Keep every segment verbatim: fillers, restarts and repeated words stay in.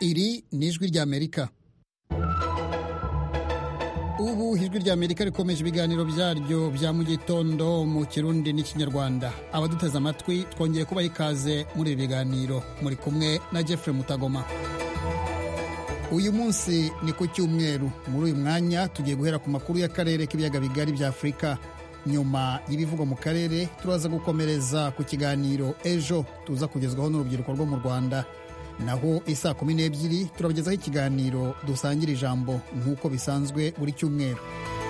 iri ni ijwi ry'Amerika. Ubu ijwi ry'Amerika rikomeje ibiganiro byaryo bya mu gitondo mu Kirundi n'Ikinyarwanda. Abaduteze amatwi twongeye kubaha ikaze muri ibi biganiro. Muri kumwe na Jeffrey Mutagoma. Uyu munsi ni ku cyumweru. Muri uyu mwanya tugiye guhera ku makuru y'akarere k'ibiyaga bigari bya Afurika. Nyuma y'ibivugwa mu karere turaza gukomereza ku kiganiro ejo tuza kugezwaho n'urubyiruko rwo mu Rwanda. Naho isaa kumi n'ebyiri turabagezaho ikiganiro dusangira ijambo nk'uko bisanzwe buri cyumweru.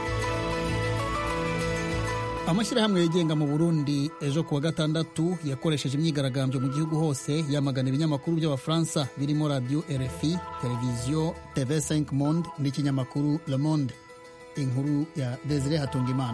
Amashyirahamwe yigenga mu Burundi ejo kuwa gatandatu yakoresheje imyigaragambyo mu gihugu hose yamagana ibinyamakuru by'Abafaransa birimo Radio R F I, Televiziyo T V cinq Monde n'ikinyamakuru Le Monde. Inkuru ya Desire Hatungimana.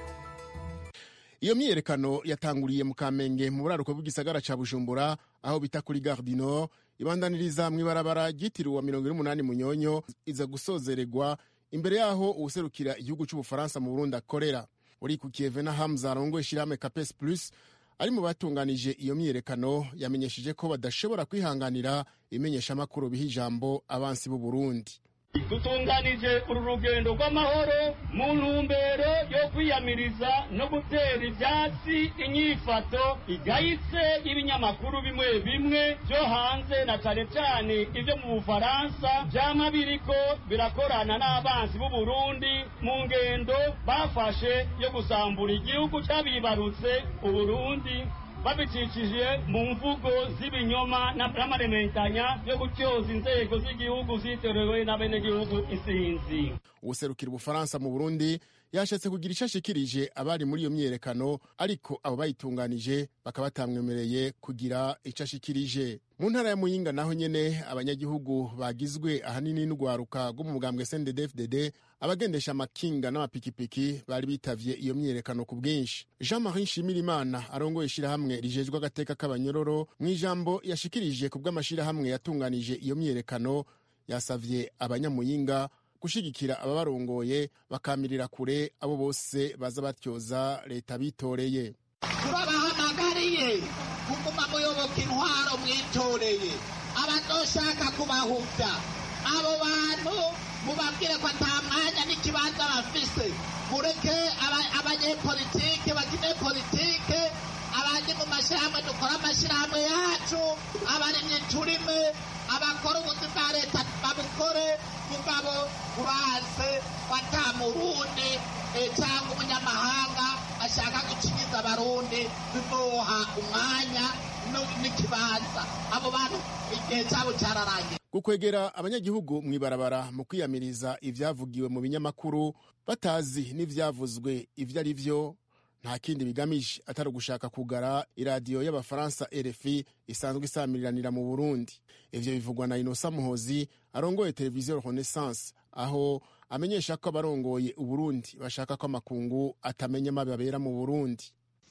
Iyo myiyerekano yatanguriye mu Kamenge mu buraruko bw'igisagara ca Bujumbura aho bita kuri Gare du Nord, ibandaniriza mw'ibarabara ryitiriwe mirongo ine n'umunani Munyonyo, iza gusozererwa imbere yaho uwuserukira igihugu c'Ubufaransa mu Burundi akorera. Urikukiye Vena Hamza arongoye ishirahamwe Capes Plus ari mu batunganije iyo myiyerekano yamenyesheje ko badashobora kwihanganira imenyesha makuru biha ijambo abansi b'u Burundi. Dutunganije uru rugendo rw'amahoro mu ntumbero yo kwiyamiriza no gutera ibyatsi inyifato igayitse y'ibinyamakuru bimwe bimwe byo hanze na cyane cyane ibyo mu Bufaransa byama biriko birakorana n'abansi b'u Burundi mu ngendo bafashe yo gusambura igihugu cyabibarutse u Burundi, babicishije mu mvugo z'ibinyoma n'amarementanya yo gutyoza inzego z'igihugu ziterewe n'abenegihugu isinzi. Uwuserukira Ubufaransa mu Burundi yashatse kugira icyo ashikirije abari muri iyo myiyerekano, ariko abo bayitunganije bakaba batamwemereye kugira icyo ashikirije. Mu ntara ya Muyinga naho nyene abanyagihugu bagizwe ahanini n'ugwaruka rwo mu mugambwe C N D D F D D, abagendesha amakinga n'amapikipiki bari bitavye iyo myiyerekano ku bwinshi. Jean-Marie Nshimirimana arongoye ishirahamwe rijejwe agateka k'abanyororo mu ijambo yashikirije ku bw'amashirahamwe yatunganije iyo myiyerekano, yasavye abanyamuyinga gushigikira ababarongoye bakamirira kure abo bose baza batyoza leta bitoreye. Turabahamagariye kuguma muyoboka intwaro mwitoreye, abazoshaka kubahuvya abo bantu mubabwire ko ata mwanya n'ikibanza bafise, mureke abanyepolitike bagine politike, abandi mu mashyirahamwe dukora amashyirahamwe yacu, abarimyi turime, abakora ubuzi bwa leta babukore, mugabo uranse wata Murundi cyangwa umunyamahanga ashaka gukinyiza abarundi biboha umwanya n'ikibanza. Abo bantu igihe cyabo cyararangiye. Gukwegera abanyagihugu mw'ibarabara mu kwiyamiriza ivyavugiwe mu binyamakuru batazi n'ivyavuzwe ivyo ari vyo nta kindi bigamije atari ugushaka kugara iradiyo y'Abafaransa R F I isanzwe isamiriranira mu Burundi. Ivyo bivugwa na Innocent Muhozi arongoye Televiziyo Renaissance, aho amenyesha ko abarongoye u Burundi bashaka ko amakungu atamenya amabi abera mu Burundi.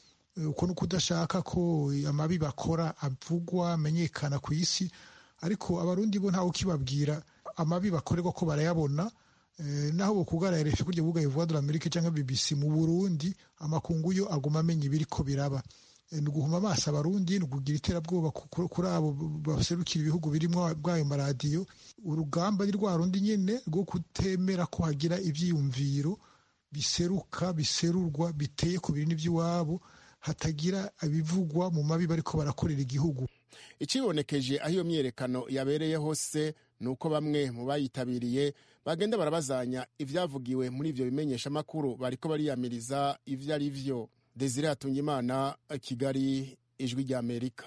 Uko nuko udashaka ko amabi bakora avugwa amenyekana ku isi, ariko abarundi bo ntawe ukibabwira amabi bakorerwa ko barayabona. Eh, naho bokugara R F I kurya buga Voix de l'Amérique cyangwa B B C mu Burundi amakungu yo aguma amenya ibiriko biraba. E, nuguhuma amaso abarundi nukugira iterabwoba kuri abo baserukira ibihugu birimo bwayo maradiyo. Urugamba ni rwa rundi nyene rwo kutemera ko hagira ivyiyumviro biseruka biserurwa biteye ku bintu by'iwabo, hatagira abivugwa mu mabi bariko barakorera igihugu. Ikibonekeje aho iyo myiyerekano yabereye hose nuko bamwe mu bayitabiriye bagenda barabazanya ivyavugiwe muri ivyo bimenyesha makuru bariko bariyamiriza ivyo ari vyo. Desire Hatungimana, Kigali, Ijwi ry'Amerika.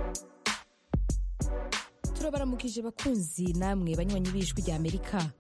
Turabaramukije bakunzi namwe banywanyi b'Ijwi ry'Amerika.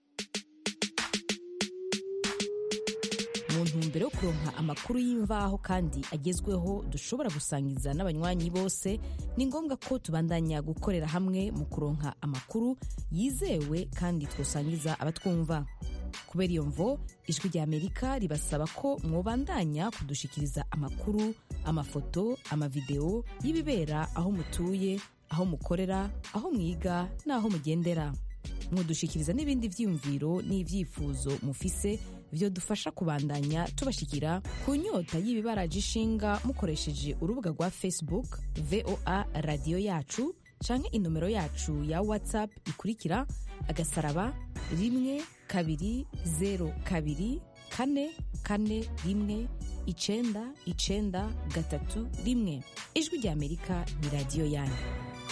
Mu ntumbero yo kuronka amakuru y'imvaho kandi agezweho dushobora gusangiza n'abanywanyi bose, ni ngombwa ko tubandanya gukorera hamwe mu kuronka amakuru yizewe kandi twosangiza abatwumva. Kubera iyo mvo, Ijwi ry'Amerika ribasaba ko mwobandanya kudushikiriza amakuru, amafoto, amavideo y'ibibera aho mutuye, aho mukorera, aho mwiga n'aho mugendera. Mwodushikiriza n'ibindi vyiyumviro n'ivyifuzo mufise vyo dufasha kubandanya tubashikira ku nyota y'ibibaraje ishinga mukoresheje urubuga rwa Facebook V O A Radio yacu canke inomero yacu ya WhatsApp ikurikira agasaraba rimwe kabiri zero kabiri kane kane rimwe icenda icenda gatatu rimwe. Ijwi rya Amerika ni radiyo yanyu.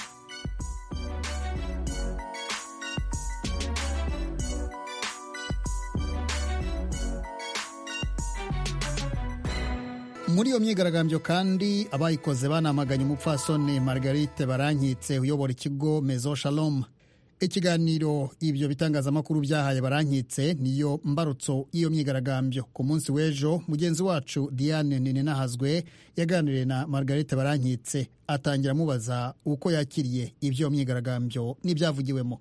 Muri iyo myigaragambyo kandi abayikoze banamaganye umupfasoni Marguerite Barankitse uyobora ikigo Maison Shalom. Ikiganiro ibyo bitangazamakuru byahaye Barankitse niyo mbarutso iyo myigaragambyo. Ku munsi w'ejo mugenzi wacu Diane Nininahazwe yaganiriye na Marguerite Barankitse atangira amubaza uko yakiriye ibyo myigaragambyo n'ibyavugiwemo.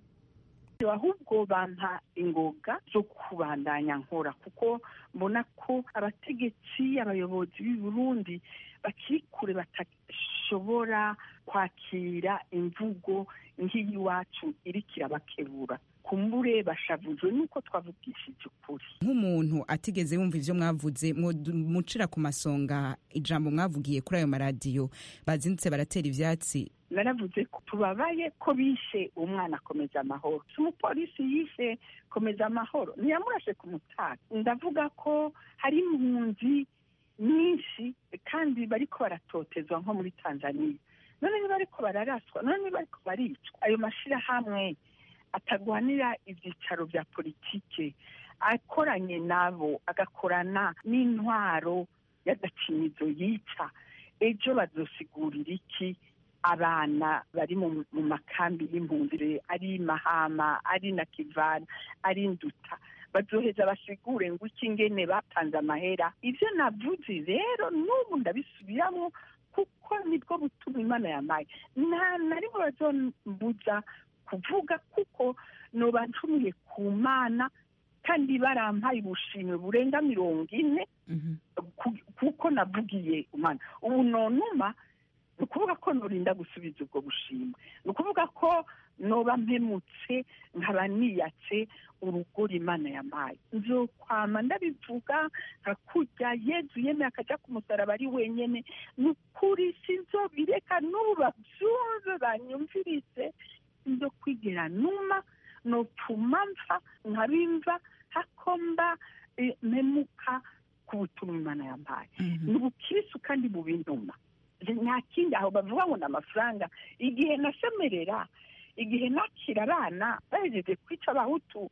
Ahubwo bampa ingoga zo kubandanya nkora kuko mbona ko abategetsi abayobozi b'i Burundi bakiri kure batashobora kwakira imvugo nk'iyiwacu iriko irabakebura. Kumbure bashavujwe nuko twavugishije ukuri. Nk'umuntu atigeze yumva ivyo mwavuze mucira ku masonga ijambo mwavugiye kuri ayo maradiyo bazindutse baratera ivyatsi. Naravuze ko tubabaye ko bishe umwana Komeza Amahoro. Umupolisi yishe Komeza Amahoro ntiyamurashe ku mutaka. Ndavuga ko hari impunzi nyinshi kandi bariko baratotezwa nko muri Tanzania. None ni bariko bararaswa, none ni bariko baricwa. Ayo mashirahamwe atagwanira ibyicaro vya politike akoranye nabo agakorana n'intwaro y'agacinizo yica. Ejo bazosigurira iki abana bari mu makambi y'impunzi ari Mahama ari na Kivana ari Nduta? Bazoheza basigure ngo iki ngene batanze amahera. Ivyo navuze rero n'ubu ndabisubiramo kuko nibwo butuma Imana yamaye. Nta naribo bazombuza kuvuga kuko noba ntumiye ku Mana kandi barampaye ubushimwe burenga mirongo ine kuko navugiye Imana. Ubu nonuma ni ukuvuga ko norinda gusubiza ubwo bushimwe, ni ukuvuga ko noba mpemutse nkaba niyatse urugori Imana yamaye. Nzokwama ndabivuga nka kurya Yezu yemeye akaja ku musaraba ari wenyene. Ni ukuri sinzobireka n'ubu bavyumve banyumvirize. Nzo kwigera numa nopfuma mfa nkabimva hakomba e, memuka ku butumwa Imana yampaye. Ni ubukristo kandi bubintuma. Nta kindi aho bavuga ngo n'amafaranga. Igihe nasemerera, igihe nakira abana bahejeje kwica abahutu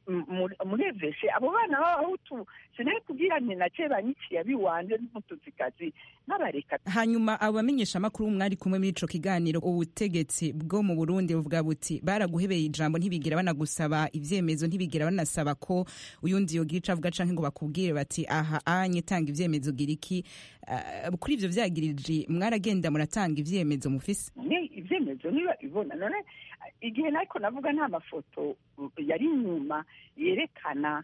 mureveshe, abo bana b'abahutu sinari kugira nti nace banyiciye abiwanje n'umutuzikazi n'abareka. Hanyuma abo bamenyesha amakuru mwari kumwe muri ico kiganiro, ubutegetsi bwo mu Burundi buvuga buti baraguhebeye ijambo ntibigira banagusaba ivyemezo, ntibigira banasaba ko uyundi yogira ico avuga canke ngo bakubwire bati aha anye tanga ivyemezo giriki. Uh, kuri ivyo vyagirije mwaragenda muratanga ivyemezo mufise? Ne ivyemezo niba ibona none igihe nariko navuga nta mafoto yari nyuma yerekana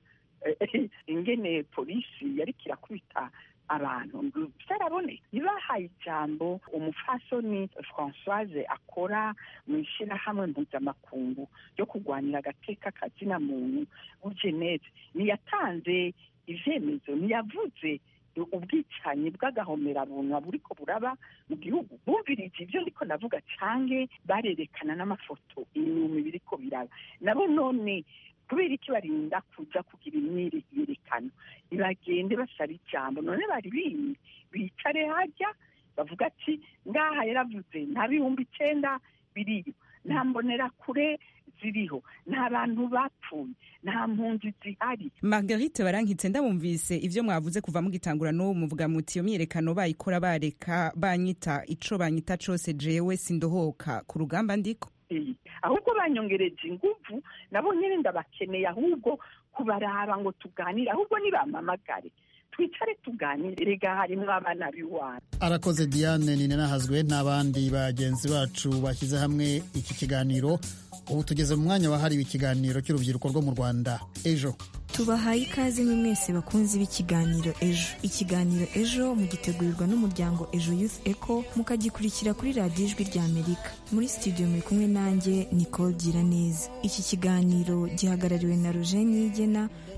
ingene polisi yari kirakubita abantu byaraboneka. Nibahaye ijambo umufasoni Françoise akora mu ishirahamwe mpuzamakungu ryo kurwanira agateka kazina muntu ujeneze, niyatanze ivyemezo, niyavuze ubwicanyi bw'agahomerabunwa buriko buraba mu gihugu. Bumvirije ivyo ndiko navuga canke barerekana n'amafoto inyuma biriko biraba. Nabo none kubera iki barinda kuja kugira imyiyerekano? Ibagende basaba ijambo. None bari bimwe bicare hajya bavuga ati ngaha yaravuze nta bihumbi icenda biriyo, nta mbonera kure ziriho, nta bantu bapfuye, nta mpunzi zihari. Marguerite Barankitse, ndabumvise ivyo mwavuze kuva mu gitangura no muvuga muti iyo myiyerekano bayikora bareka banyita ico banyita cose jewe sindohoka ku rugamba ndiko. Ahubwo banyongereje inguvu, nabo nyene ndabakeneye ahubwo kubaraba ngo tuganire, ahubwo nibamamagare twicare tuganire, rega harimwo abana biwana. Arakoze Diane Nininahazwe n'abandi bagenzi bacu bashyize hamwe iki kiganiro. Ubu tugeze mu mwanya wahariwe ikiganiro cy'urubyiruko rwo mu Rwanda ejo. Tubahaye ikaze mwe mwese bakunzi b'ikiganiro ejo. Ikiganiro ejo mugitegurirwa n'umuryango Ejo Youth Echo, mukagikurikira kuri radiyo Ijwi rya Amerika. Muri studio muri kumwe nanjye Nicole Giraneza. Iki kiganiro gihagarariwe na Roger Niyigena,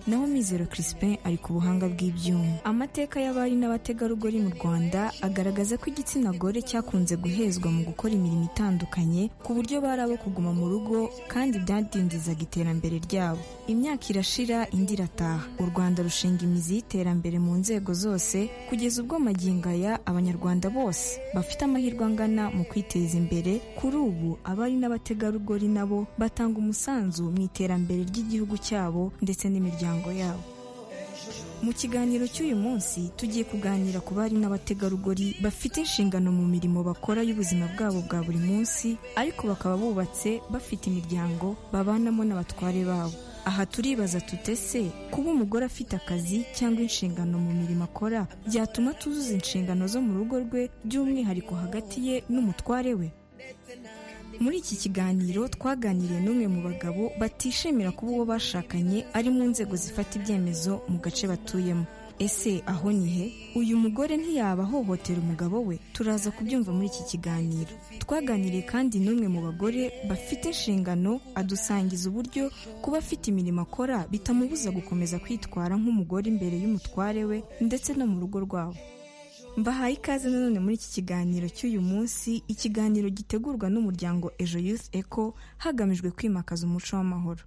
naho Mizero Crispin ari ku buhanga bw'ibyuma. Amateka y'abari n'abategarugori mu Rwanda agaragaza ko igitsina gore cyakunze guhezwa mu gukora imirimo itandukanye ku buryo bari abo kuguma mu rugo kandi byadindizaga iterambere ryabo. Imyaka irashira indi irataha, u Rwanda rushinga imizi y'iterambere mu nzego zose kugeza ubwo magingo aya abanyarwanda bose bafite amahirwe angana mu kwiteza imbere. Kuri ubu abari n'abategarugori nabo batanga umusanzu mu iterambere ry'igihugu cyabo ndetse n'imiryango yabo. Mu kiganiro cy'uyu munsi tugiye kuganira ku bari n'abategarugori bafite inshingano mu mirimo bakora y'ubuzima bwabo bwa buri munsi ariko bakaba bubatse bafite imiryango babanamo n'abatware babo. Aha turibaza tutese kuba umugore afite akazi cyangwa inshingano mu mirimo akora byatuma tuzuza inshingano zo mu rugo rwe by'umwihariko hagati ye n'umutware we. Muri iki kiganiro twaganiriye n'umwe mu bagabo batishimira kuba uwo bashakanye ari mu nzego zifata ibyemezo mu gace batuyemo. Ese aho ni he? Uyu mugore ntiyaba ahohotera umugabo we? Turaza kubyumva muri iki kiganiro. Twaganiriye kandi n'umwe mu bagore bafite inshingano adusangiza uburyo kuba afite imirimo akora bitamubuza gukomeza kwitwara nk'umugore imbere y'umutware we ndetse no mu rugo rwabo. Mbahaye ikaze nanone muri iki kiganiro cy'uyu munsi, ikiganiro gitegurwa n'umuryango Ejo Youth Echo hagamijwe kwimakaza umuco w'amahoro.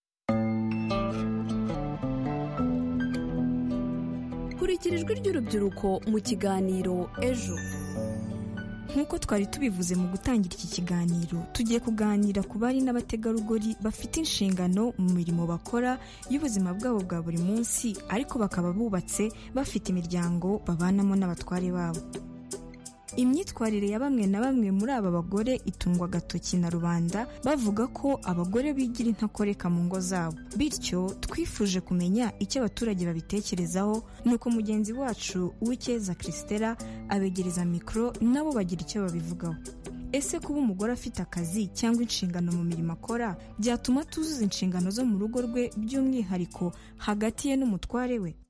Kurikira ijwi ry'urubyiruko mu kiganiro Ejo. Nk'uko twari tubivuze mu gutangira iki kiganiro, tugiye kuganira ku bari n'abategarugori bafite inshingano mu mirimo bakora y'ubuzima bwabo bwa buri munsi ariko bakaba bubatse bafite imiryango babanamo n'abatware babo. Imyitwarire ya bamwe na bamwe muri aba bagore itungwa agatoki na rubanda bavuga ko abagore bigira intakoreka mu ngo zabo. Bityo twifuje kumenya icyo abaturage babitekerezaho, nuko mugenzi wacu Uwicyeza Christella abegereza mikoro nabo bagira icyo babivugaho. Ese kuba umugore afite akazi cyangwa inshingano mu mirimo akora byatuma tuzuza inshingano zo mu rugo rwe by'umwihariko hagati ye n'umutware we?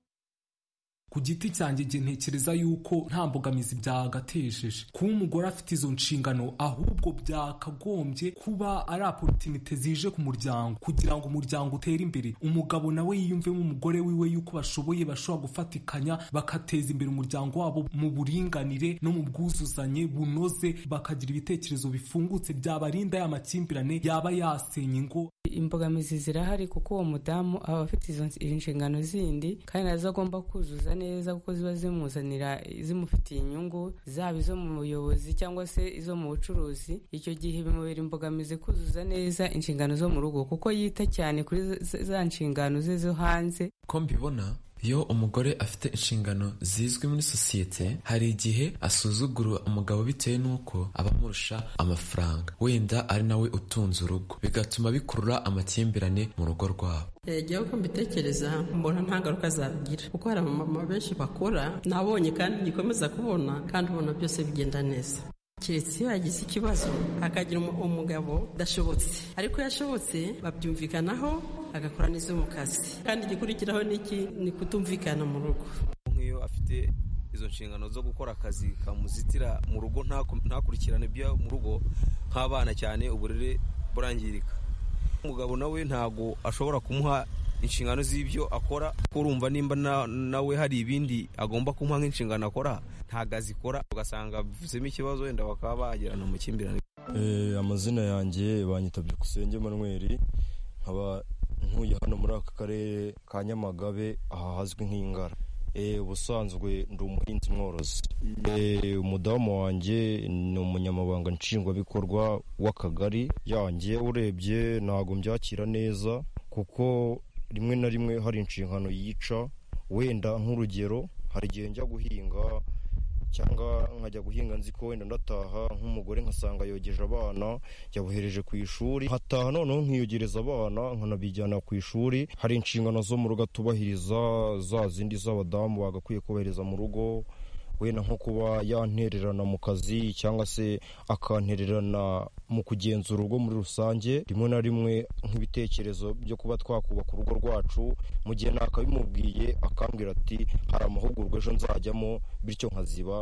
Ku giti cyanjye nge ntekereza yuko nta mbogamizi byagatejeje kuba umugore afite izo nshingano, ahubwo byakagombye kuba ari opportunity zije ku muryango kugira ngo umuryango utere imbere. Umugabo nawe yiyumvemo umugore wiwe yuko bashoboye bashobora gufatikanya bakateza imbere umuryango wabo mu buringanire no mu bwuzuzanye bunoze, bakagira ibitekerezo bifungutse byabarinda ya makimbirane yaba yasenya ingo. Imbogamizi zirahari kuko uwo mudamu aba afite izo inshingano zindi kandi nazo agomba kuzuza neza kuko ziba zimuzanira zimufitiye inyungu, zaba izo mu buyobozi cyangwa se izo mu bucuruzi. Icyo gihe bimubera imbogamizi kuzuza neza inshingano zo mu rugo kuko yita cyane kuri za nshingano ze zo hanze. Ko mbibona, iyo umugore afite inshingano zizwi muri sosiyete hari igihe asuzugura umugabo bitewe n'uko aba amurusha amafaranga, wenda ari nawe utunze urugo, bigatuma bikurura amakimbirane mu rugo rwabo. Ejo uko mbitekereza mbona nta ngaruka zagira kuko hari abamama benshi bakora nabonye kandi gikomeza kubona kandi ubona byose bigenda neza. Keretse iyo yagize ikibazo akagira umugabo udashobotse, ariko yashobotse babyumvikanaho agakora neza mu kazi, kandi igikurikiraho niki ni kutumvikana mu rugo. Nk'iyo afite izo nshingano zo gukora akazi kamuzitira mu rugo ntakurikirane ibyo mu rugo nk'abana cyane, uburere burangirika. Umugabo nawe ntago ashobora kumuha inshingano z'ibyo akora, urumva nimba nawe hari ibindi agomba kumuha nk'inshingano akora ntago azikora, ugasanga bivuzemo ikibazo wenda bakaba bagirana amakimbirane. Eh, amazina yanjye banyita Byukusenge Emmanuel, nkaba ntuye hano muri aka karere ka Nyamagabe aha hazwi nk'Ingara. Eh, ubusanzwe ndi umuhinzi mworozi. Eh, umudamu wanjye ni umunyamabanga nshingwabikorwa w'akagari yanjye. Urebye ntago mbyakira neza kuko rimwe na rimwe hari inshingano yica, wenda nk'urugero hari igihe njya guhinga cyangwa nkajya guhinga nzi ko wenda ndataha nk'umugore nkasanga yogeje abana yabohereje ku ishuri, hataha noneho nkiyogereza abana nkanabijyana ku ishuri. Hari inshingano zo mu rugo atubahiriza, za zindi z'abadamu bagakwiye kubahiriza mu rugo, wenda nko kuba yantererana mu kazi cyangwa se akantererana mu kugenzura urugo muri rusange. Rimwe na rimwe nk'ibitekerezo byo kuba twakubaka urugo rwacu, mu gihe nakabimubwiye akambwira ati hari amahugurwa ejo nzajyamo, bityo nkaziba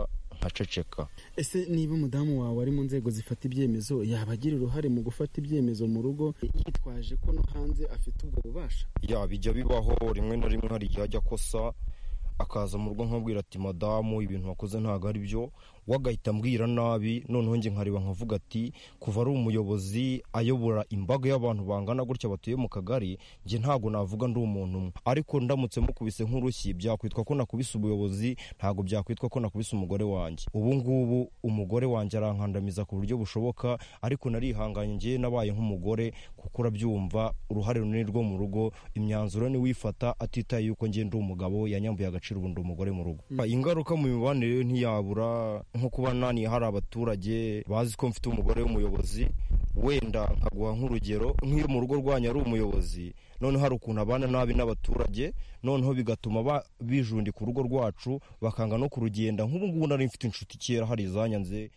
nkaceceka. Ese niba umudamu wawe ari mu nzego zifata ibyemezo yaba agira uruhare mu gufata ibyemezo mu rugo yitwaje ko no hanze afite ubwo bubasha? Ya bijya bibaho rimwe na rimwe, hari igihe ajya kosa akaza mu rugo nkabwira ati madamu ibintu wakoze ntabwo ari byo, wagahita mbwira nabi, noneho nge nkareba nkavuga ati kuva ari umuyobozi ayobora imbaga y'abantu bangana gutya batuye mu kagari, nge ntabwo navuga ndi umuntu umwe, ariko ndamutse mukubise nk'urushyi byakwitwa ko nakubise ubuyobozi, ntabwo byakwitwa ko nakubise umugore wanjye. Ubu ngubu umugore wanjye arankandamiza ku buryo bushoboka, ariko narihanganye nge nabaye nk'umugore, kuko urabyumva uruhare runini rwo mu rugo, imyanzuro ni wifata atitaye yuko nge ndi umugabo yanyambuye agaciro ubu ndi umugore mu rugo. Mm. Ingaruka mu mibanire ntiyabura, nko kuba nani hari abaturage bazi ko mfite umugore w'umuyobozi, wenda nkaguha nk'urugero nk'iyo mu rugo rwanyu ari umuyobozi, noneho hari ukuntu abana nabi n'abaturage, noneho bigatuma bijundika urugo rwacu bakanga no kurugenda. Nk'ubu ngubu nari mfite inshuti kera hari izanyanze.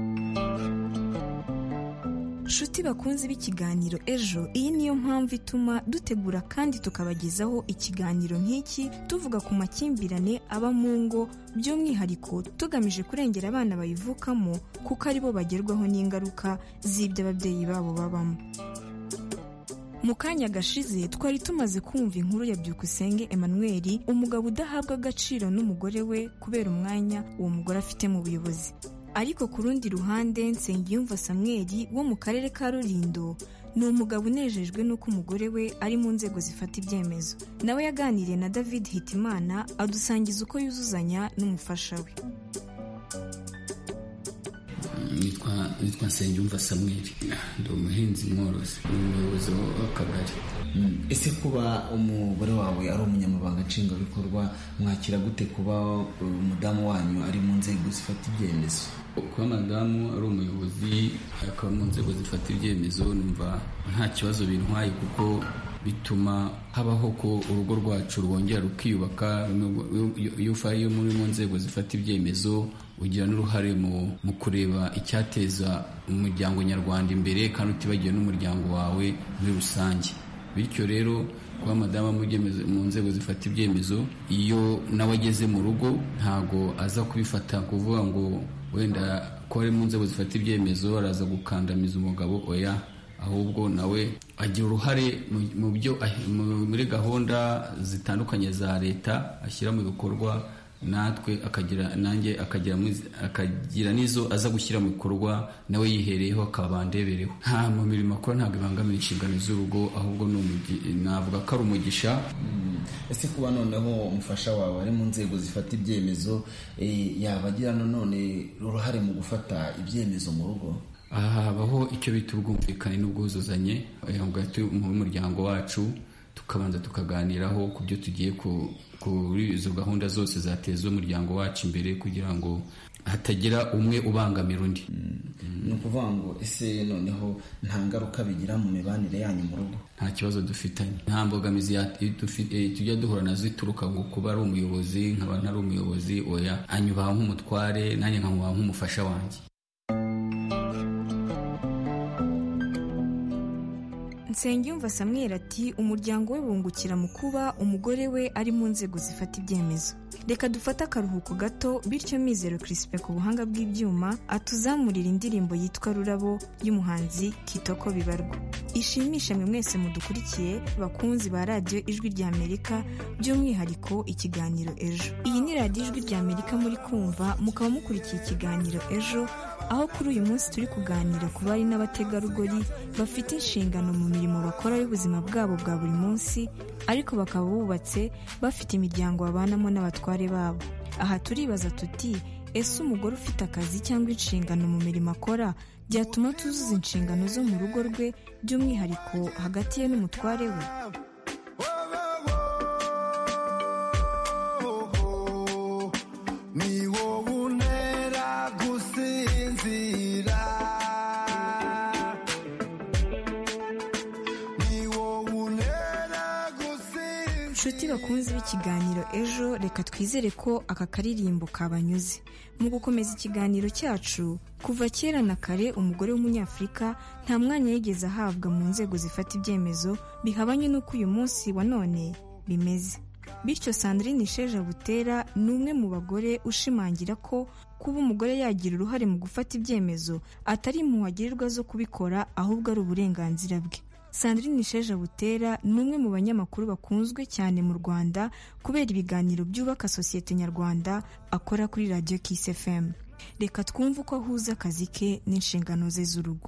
Nshuti bakunze b'ikiganiro Ejo, iyi niyo mpamvu ituma dutegura kandi tukabagezaho ikiganiro nk'iki, tuvuga ku makimbirane aba mu ngo, by'umwihariko tugamije kurengera abana bayivukamo, kuko aribo bagerwaho n'ingaruka z'ibyo ababyeyi babo babamo. Mu kanya gashize twari tumaze kumva inkuru ya Byukusenge Emmanuel, umugabo udahabwa agaciro n'umugore we kubera umwanya uwo mugore afite mu buyobozi. Ariko ku rundi ruhande Nsengiyumva Samuel wo mu karere ka Rulindo ni umugabo unejejwe n'uko umugore we ari mu nzego zifata ibyemezo. Nawe yaganiriye na David Hitimana adusangiza uko yuzuzanya n'umufasha we. Nitwa nitwa Nsengiyumva Samuel, ndi umuhinzi mworozi, umuyobozi w'akagari. Ese kuba umugore wawe ari umunyamabanga nshingwabikorwa, mwakira gute kuba umudamu wanyu ari mu nzego zifata ibyemezo? Kuba madamu ari umuyobozi akaba mu nzego zifata ibyemezo, numva nta kibazo bintwaye, kuko bituma habaho ko urugo rwacu rwongera rukiyubaka. Iyo ufaye muri mu nzego zifata ibyemezo ugira n'uruhare mu kureba icyateza umuryango nyarwanda imbere, kandi utibagiwe n'umuryango wawe muri rusange. Bityo rero kuba madamu mu nzego zifata ibyemezo, iyo nawe ageze mu rugo ntago aza kubifata kuvuga ngo wenda ko ari mu nzego zifata ibyemezo araza gukandamiza umugabo, oya, ahubwo nawe agira uruhare mu byo muri gahunda zitandukanye za leta ashyira mu bikorwa, natwe akagira nanjye akagira akagira nizo aza gushyira mu bikorwa, nawe yihereyeho akabandebereho. Nta mu mirimo akora ntabwo ibangamira inshingano z'urugo, ahubwo navuga ko ari umugisha. Ese kuba noneho umufasha wawe ari mu nzego zifata ibyemezo, yaba agira nanone uruhare mu gufata ibyemezo mu rugo? Aha habaho icyo bita ubwumvikane n'ubwuzuzanye hagati mu muryango wacu, tukabanza tukaganiraho ku byo tugiye kuri izo gahunda zose zateza umuryango wacu imbere, kugira ngo hatagira umwe ubangamira undi. Ni ukuvuga ngo ese noneho nta ngaruka bigira mu mibanire yanyu mu rugo? Nta kibazo dufitanye, nta mbogamizi tujya duhura nazo ituruka ngo kuba ari umuyobozi nkaba ntari umuyobozi, oya, anyubaha nk'umutware nanjye nkamubaha nk'umufasha wanjye. Nsengiyumva Samuel ati umuryango we wungukira mu kuba umugore we ari mu nzego zifata ibyemezo. Reka dufate akaruhuko gato, bityo Mizero Crispin ku buhanga bw'ibyuma atuzamurira indirimbo yitwa Rurabo y'umuhanzi Kitoko Bibarwa. Ishimisha mwe mwese mudukurikiye bakunzi ba radiyo Ijwi ry'Amerika, by'umwihariko ikiganiro Ejo. Iyi ni radiyo Ijwi ry'Amerika muri kumva, mukaba mukurikiye ikiganiro Ejo, aho kuri uyu munsi turi kuganira ku bari n'abategarugori bafite inshingano mu mirimo bakora y'ubuzima bwabo bwa buri munsi, ariko bakaba bubatse bafite imiryango babanamo n'abatware babo. Aha turibaza tuti, ese umugore ufite akazi cyangwa inshingano mu mirimo akora byatuma tuzuza inshingano zo mu rugo rwe, by'umwihariko hagati ye n'umutware we? Nshuti bakunze b'ikiganiro Ejo, reka twizere ko aka karirimbo kabanyuze. Mu gukomeza ikiganiro cyacu, kuva kera na kare umugore w'umunyafurika nta mwanya yigeze ahabwa mu nzego zifata ibyemezo, bihabanye n'uko uyu munsi wa none bimeze. bityo Sandrine Isheja Butera ni umwe mu bagore ushimangira ko kuba umugore yagira uruhare mu gufata ibyemezo atari impuhwe agirirwa zo kubikora ahubwo ari uburenganzira bwe. Sandrine Isheja Butera ni umwe mu banyamakuru bakunzwe cyane mu Rwanda kubera ibiganiro byubaka sosiyete nyarwanda akora kuri Radio Kiss F M. Reka twumve uko ahuza akazi ke n'inshingano ze z'urugo.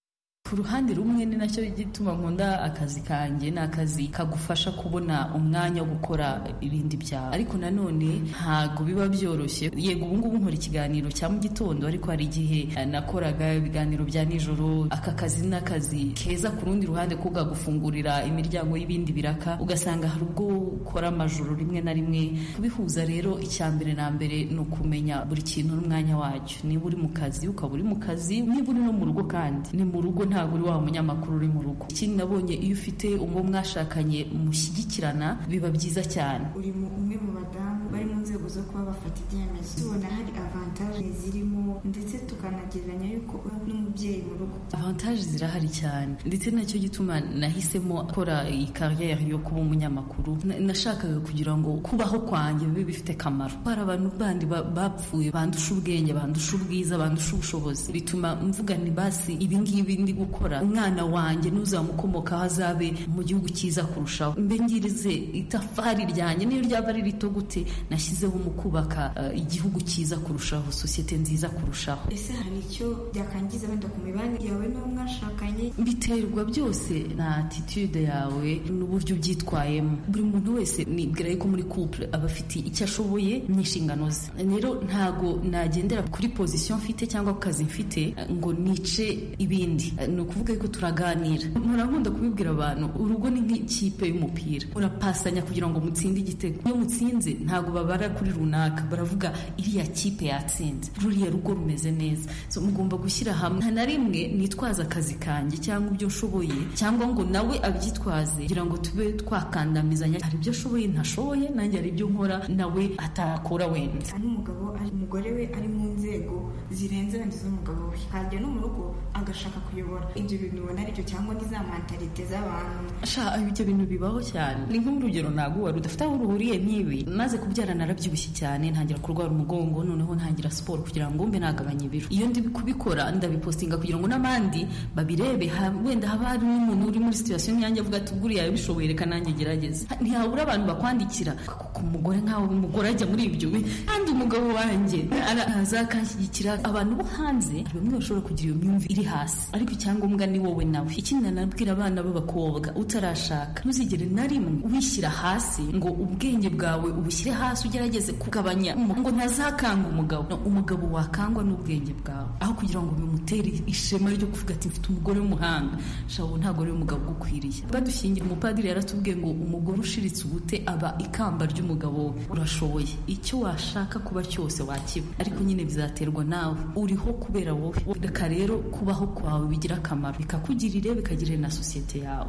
Ku ruhande rumwe ni nacyo gituma nkunda akazi kanjye, ni akazi kagufasha kubona umwanya wo gukora ibindi byawe, ariko nanone ntago biba byoroshye. Yego ubu ngubu nkora ikiganiro cya mu gitondo, ariko hari igihe nakoraga ibiganiro bya nijoro. Aka kazi ni akazi keza ku rundi ruhande ko gufungurira imiryango y'ibindi biraka, ugasanga hari ubwo ukora amajoro rimwe na rimwe. Kubihuza rero, icya mbere na mbere ni ukumenya buri kintu n'umwanya wacyo. Niba uri mu kazi ukaba uri mu kazi, niba uri no mu rugo kandi ni mu rugo, ntabwo uri wa munyamakuru uri mu rugo. Ikindi nabonye, iyo ufite uwo mwashakanye mushyigikirana biba byiza cyane. Uri umwe mu badamu bari mu nzego zo kuba bafata ibyemezo, tubona hari avantage zirimo, ndetse tukanagereranya yuko n'umubyeyi mu rugo. Avantage zirahari cyane, ndetse nacyo gituma nahisemo gukora iyi carrière yo kuba umunyamakuru. Nashakaga kugira ngo kubaho kwanjye bibe bifite kamaro. Hari abantu bandi bapfuye bandusha ubwenge, bandusha ubwiza, bandusha ubushobozi, bituma mvuga ni basi ibi ngibi ndi gukora umwana wanjye n'uzamukomokaho azabe mu gihugu cyiza kurushaho. Mbe ngirize itafari ryanjye niyo ryaba ari rito gute, nashyizeho mu kubaka uh, igihugu cyiza kurushaho, sosiyete nziza kurushaho. Ese hari icyo byakangiza wenda ku mibanire yawe n'uwo mwashakanye? Biterwa byose na attitude yawe n'uburyo ubyitwayemo. Buri muntu wese nibwira yuko muri couple aba afite icyo ashoboye n'inshingano ze. Rero ntago nagendera kuri position mfite cyangwa ku kazi mfite ngo nice ibindi. Ni ukuvuga yuko turaganira. Murakunda kubibwira abantu, urugo ni nk'ikipe y'umupira, urapasanya kugira ngo mutsinde igitego. Iyo mutsinze ntago babara kuri runaka, baravuga iriya kipe yatsinze, ruriya rugo rumeze neza. So mugomba gushyira hamwe. Nta na rimwe nitwaza akazi kanjye cyangwa ibyo nshoboye, cyangwa ngo nawe abyitwaze kugira ngo tube twakandamizanya. Hari ibyo ashoboye ntashoboye, nanjye hari ibyo nkora nawe atakora wenda. N'umugabo umugore we ari mu nzego zirenze wenda z'umugabo we, hajya no mu rugo agashaka kuyobora. Ibyo bintu ubona aribyo cyangwa ni za mentalite z'abantu? Sha, ibyo bintu bibaho cyane. Ni nk'urugero naguha rudafite aho ruhuriye n'ibi. Maze kubyara narabyibushye cyane, ntangira kurwara umugongo, noneho ntangira siporo kugira ngo mbe nagabanye ibiro. Iyo ndi kubikora ndabipostinga kugira ngo n'abandi babirebe, wenda haba hari n'umuntu uri muri situation yanjye avuga ati buriya bishoboye, reka nanjye gerageze. Ntihabura abantu bakwandikira ku mugore nkawe, umugore ajya muri ibyo we, kandi umugabo wanjye azakanshyigikira. Abantu bo hanze bamwe bashobora kugira iyo myumvire iri hasi, ariko icyangombwa ni wowe nawe. Ikindi nanabwira abana b'abakobwa utarashaka, ntuzigere na rimwe wishyira hasi ngo ubwenge bwawe ubushyire hasi ugerageze kugabanya, ngo ntazakanga umugabo. No, umugabo wakangwa n'ubwenge bwawe, aho kugira ngo bimutere ishema ryo kuvuga ati mfite umugore w'umuhanga. Shawo ntabwo ari umugabo ugukwiriye. Badushingira, umupadiri yaratubwiye ngo umugore ushiritse ubute aba ikamba ry'umugabo. Urashoboye, icyo washaka kuba cyose wakiba, ariko nyine bizaterwa nawe. Uriho kubera wowe. Reka rero kubaho kwawe bigira akamaro, bikakugirire, bikagirira na sosiyete yawe.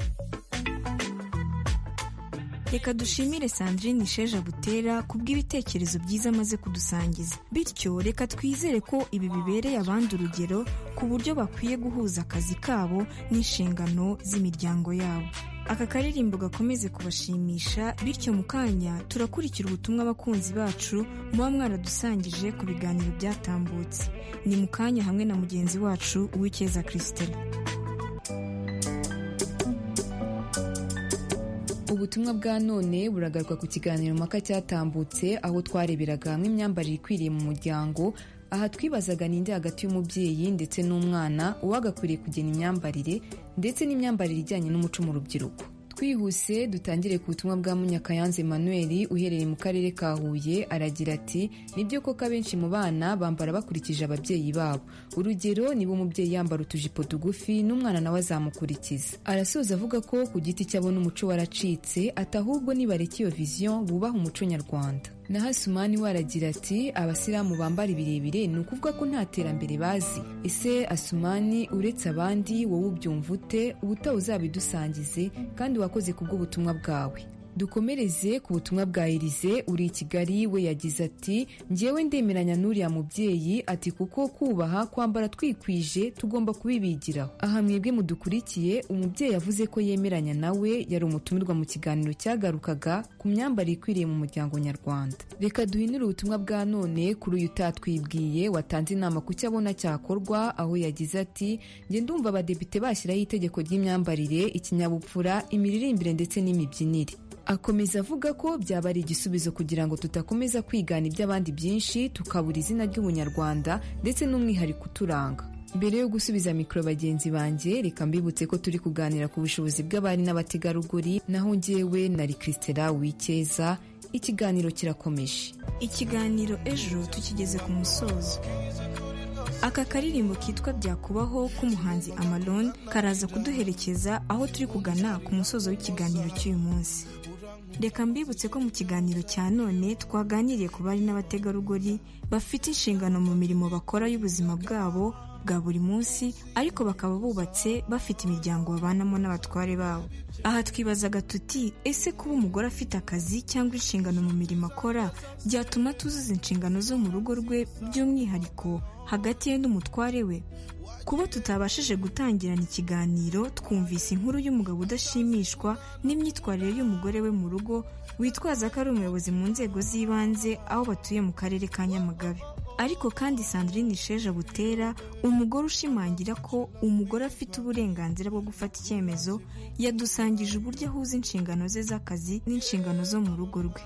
Reka dushimire Sandrine Isheja Butera kubw'ibitekerezo byiza amaze kudusangiza. Bityo reka twizere ko ibi bibereye abandi urugero ku buryo bakwiye guhuza akazi kabo n'inshingano z'imiryango yabo. Aka karirimbo gakomeze kubashimisha, bityo mu kanya turakurikira ubutumwa abakunzi bacu muba mwaradusangije ku biganiro byatambutse. Ni mu kanya hamwe na mugenzi wacu Uwicyeza Christelle. Ubutumwa bwa none buragaruka ku kiganiro mpaka cyatambutse, aho twareberaga hamwe imyambarire ikwiriye mu muryango. Aha twibazaga ninde hagati y'umubyeyi ndetse n'umwana uwagakwiriye kugena imyambarire, ndetse n'imyambarire ijyanye n'umuco mu rubyiruko. Twihuse dutangire ku butumwa bwa Munyakayanze Emmanuel uherereye mu karere ka Huye. Aragira ati nibyo koko abenshi mu bana bambara bakurikije ababyeyi babo. Urugero, niba umubyeyi yambara utujipo tugufi n'umwana nawe azamukurikiza. Arasoza avuga ko ku giti cyabona umuco waracitse, ati ahubwo nibareka iyo vision bubaha umuco nyarwanda. Na Hasumani waragira ati abasilamu bambara ibirebire ni ukuvuga ko nta terambere bazi. Ese Asumani, uretse abandi wowe ubyumva ute? Ubutaha uzabidusangize, kandi wakoze kubwo ubutumwa bwawe. dukomereze ku butumwa bwa Elize uri i Kigali. We yagize ati njyewe ndemeranya n'uriya mubyeyi ati kuko kubaha kwambara twikwije tugomba kubibigiraho. Aha mwebwe mudukurikiye, umubyeyi yavuze ko yemeranya nawe, yari umutumirwa mu kiganiro cyagarukaga ku myambarire ikwiriye mu muryango nyarwanda. Reka duhinire ubutumwa bwa none kuri uyu utatwibwiye watanze inama ku cyo abona cyakorwa, aho yagize ati njye ndumva abadepite bashyiraho itegeko ry'imyambarire, ikinyabupfura, imiririmbire ndetse n'imibyinire. Akomeza avuga ko byaba ari igisubizo kugira ngo tutakomeza kwigana iby'abandi byinshi tukabura izina ry'ubunyarwanda ndetse n'umwihariko uturanga. Mbere yo gusubiza mikoro bagenzi banjye, reka mbibutse ko turi kuganira ku bushobozi bw'abari n'abategarugori, naho njyewe nari Christela Wikeza. Ikiganiro kirakomeje. Ikiganiro ejo tukigeze ku musozo. Aka karirimbo kitwa Byakubaho k'umuhanzi Amalon karaza kuduherekeza aho turi kugana ku musozo w'ikiganiro cy'uyu munsi. Reka mbibutse ko mu kiganiro cya none twaganiriye ku bari n'abategarugori bafite inshingano mu mirimo bakora y'ubuzima bwabo bwa buri munsi, ariko bakaba bubatse bafite imiryango babanamo n'abatware babo. Aha twibazaga tuti ese kuba umugore afite akazi cyangwa inshingano mu mirimo akora byatuma tuzuza inshingano zo mu rugo rwe, by'umwihariko hagati ye n'umutware we? Kuba tutabashije gutangirana ikiganiro, twumvise inkuru y'umugabo udashimishwa n'imyitwarire y'umugore we mu rugo, witwaza ko ari umuyobozi mu nzego z'ibanze aho batuye mu karere ka Nyamagabe. Ariko kandi Sandrine Sheja Butera, umugore ushimangira ko umugore afite uburenganzira bwo gufata icyemezo, yadusangije uburyo ahuza inshingano ze z'akazi n'inshingano zo mu rugo rwe.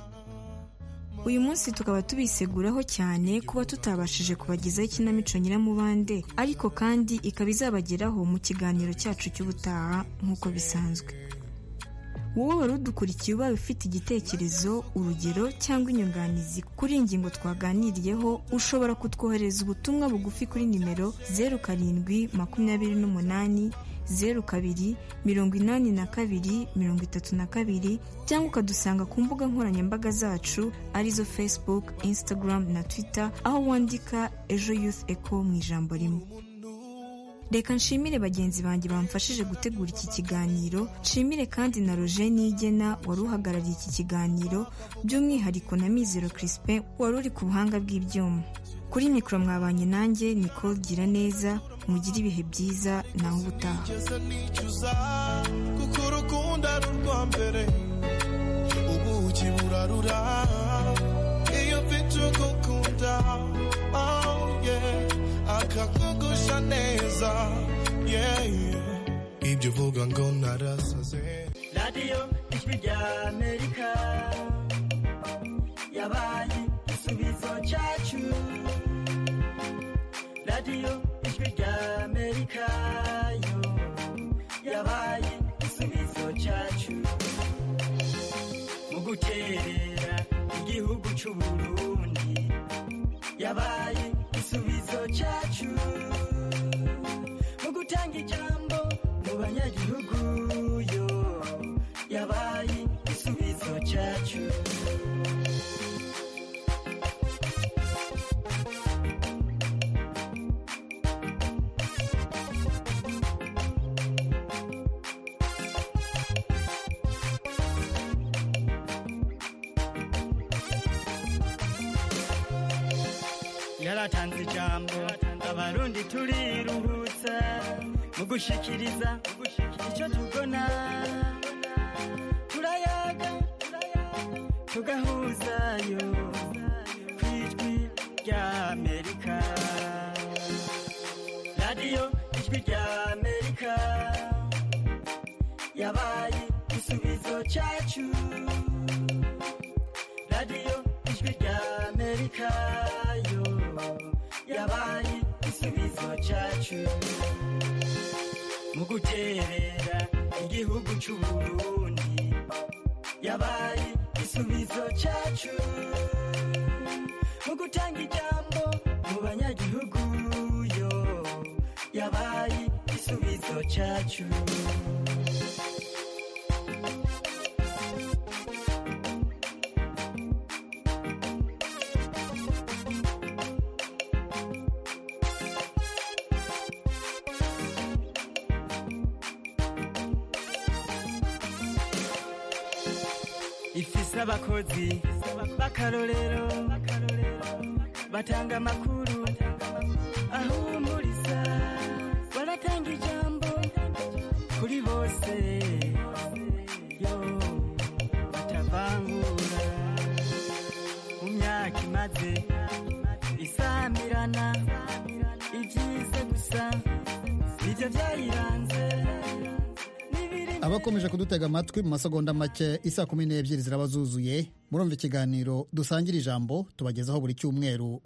Uyu munsi tukaba tubiseguraho cyane kuba tutabashije kubagezaho ikinamico Nyiramubande, ariko kandi ikaba izabageraho mu kiganiro cyacu cy'ubutaha nk'uko bisanzwe. Wowe wari udukurikiye ubaye ufite igitekerezo, urugero cyangwa inyunganizi kuri iyi ngingo twaganiriyeho, ushobora kutwohereza ubutumwa bugufi kuri nimero zeru karindwi makumyabiri n'umunani zeru kabiri mirongo inani na kabiri mirongo itatu na kabiri, cyangwa ukadusanga ku mbuga nkoranyambaga zacu arizo Facebook, Instagram na Twitter, aho wandika Ejo Youth Echo mu ijambo rimwe. Reka nshimire bagenzi banjye bamfashije gutegura iki kiganiro, nshimire kandi na Roger Nigena wari uhagarariye iki kiganiro, by'umwihariko na Mizero Crispin wari uri ku buhanga bw'ibyuma. Kuri mikoro mwabanye nanjye Nicole Giraneza, mugire ibihe byiza naho ubutaha. Kuko urukundo ari urwa mbere, ubuki burarura iyo mfite ugukunda, oh yeah, akakugusha neza, yeah yeah, ibyo uvuga ngo narasaze. Radio Ijwi rya Amerika yabaye igisubizo cyacu. Radio Ijwi rya Amerika yo yabaye igisubizo cyacu mu guterera igihugu cy'u Burundi, yabaye igisubizo cyacu mu gutanga ijambo mu banyagihugu yo, yabaye igisubizo cyacu. Yaratanze ijambo abarundi turiruhutsa mu gushikiriza icyo tubona, turayaga tugahuzayo ku Ijwi rya Amerika. Radio Ijwi rya Amerika yabaye igisubizo cyacu. Radio Ijwi rya Amerika yo yabaye igisubizo cyacu mu guterera igihugu cy'u Burundi, yabaye igisubizo cyacu mu gutanga ijambo mu banyagihugu yo, yabaye igisubizo cyacu. ifise abakozi b'akarorero batanga amakuru ahumuriza baratanga ijambo kuri bose yo batavangura mu myaka imaze isamirana ibyize gusa nibyo byayiranze. abakomeje kudutega amatwi mu masegonda make isa kumi n'ebyiri ziraba zuzuye murumva ikiganiro dusangira ijambo tubagezaho buri cyumweru